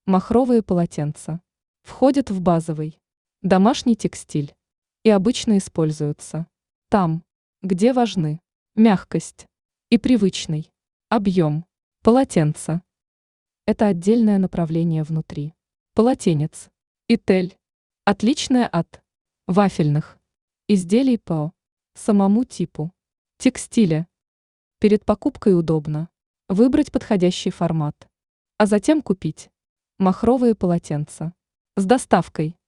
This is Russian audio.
Махровые полотенца входят в базовый домашний текстиль и обычно используются там, где важны мягкость и привычный объем полотенца. Это отдельное направление внутри полотенец и тель, отличное от вафельных изделий по самому типу текстиля. Перед покупкой удобно выбрать подходящий формат, а затем купить махровые полотенца с доставкой.